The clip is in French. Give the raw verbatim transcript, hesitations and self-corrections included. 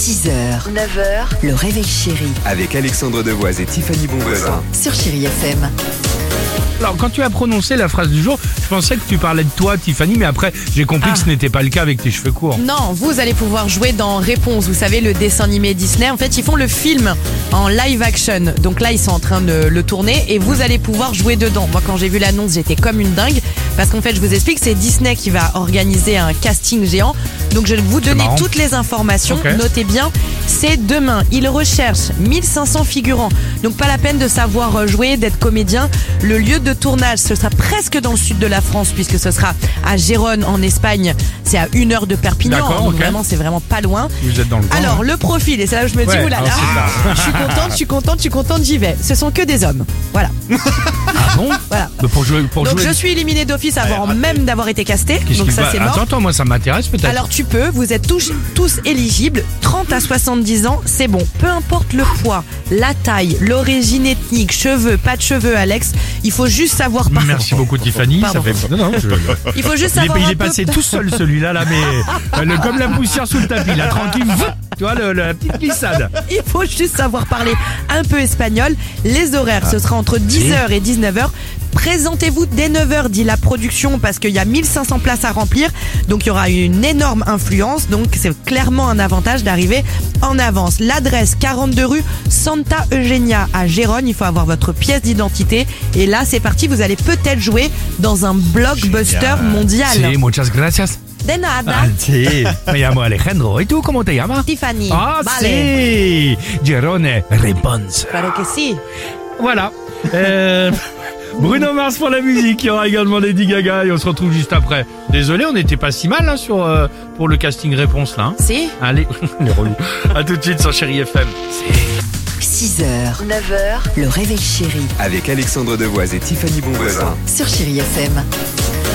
six heures, neuf heures, le réveil chéri Avec Alexandre Devoise et Tiffany Bonvoisin. sur Chéri F M. Alors, quand tu as prononcé la phrase du jour, je pensais que tu parlais de toi, Tiffany, mais après, j'ai compris Ah. que ce n'était pas le cas avec tes cheveux courts. Non, vous allez pouvoir jouer dans Réponse, vous savez, le dessin animé Disney. En fait, ils font le film en live action. Donc là, ils sont en train de le tourner et vous allez pouvoir jouer dedans. Moi, quand j'ai vu l'annonce, j'étais comme une dingue. Parce qu'en fait, je vous explique, c'est Disney qui va organiser un casting géant. Donc, je vais vous donner marrant. toutes les informations. Ok. Notez bien, c'est demain. Ils recherchent mille cinq cents figurants. Donc, pas la peine de savoir jouer, d'être comédien. Le lieu de tournage, ce sera presque dans le sud de la France, puisque ce sera à Gérone, en Espagne. C'est à une heure de Perpignan. D'accord, Donc, ok. vraiment, c'est vraiment pas loin. Vous êtes dans le coin. Alors, hein. le profil, et c'est là où je me dis, Ouais, oulala, alors c'est je suis contente, je suis contente, je suis contente, j'y vais. Ce sont que des hommes. Voilà. Ah bon Voilà. Mais Pour jouer, pour Donc, jouer. je suis éliminée d'office avant raté. même d'avoir été castée. Qu'est-ce Donc, qui- ça, bah, c'est mort. Attends, attends, moi, ça m'intéresse peut-être. Alors tu peux, vous êtes tous, tous éligibles, trente à soixante-dix ans, c'est bon. Peu importe le poids, la taille, l'origine ethnique, cheveux, pas de cheveux, Alex, il faut juste savoir parler. Merci beaucoup, Tiffany. Pardon. Ça fait... Non, non, je... Il faut juste Il est, savoir il un est peu- passé tout seul celui-là, là, mais euh, le- comme la poussière sous le tapis, là, tranquille. voup, Tu vois, le- le- la petite glissade. Il faut juste savoir parler un peu espagnol. Les horaires, ce sera entre dix heures et dix-neuf heures. Présentez-vous dès neuf heures, dit la production, parce qu'il y a mille cinq cents places à remplir. Donc il y aura une énorme influence. Donc c'est clairement un avantage d'arriver en avance. L'adresse, quarante-deux rue Santa Eugenia à Gérone. Il faut avoir votre pièce d'identité. Et là, c'est parti. Vous allez peut-être jouer dans un blockbuster mondial. Sí, muchas gracias. De nada. Ah, sí. Me llamo Alejandro. ¿Y tú cómo te llamas? Tiffany. Ah, vale. sí. Girone Réponse. Claro que si. Voilà. Euh, Bruno Mars pour la musique. Il y aura également Lady Gaga et on se retrouve juste après. Désolé, on n'était pas si mal hein, sur, euh, pour le casting réponse là. hein. Si. Allez, les relous. À tout de suite sur Chéri F M. six heures, neuf heures, le réveil chéri Avec Alexandre Devoise et Tiffany Bonvoisin. sur Chéri F M.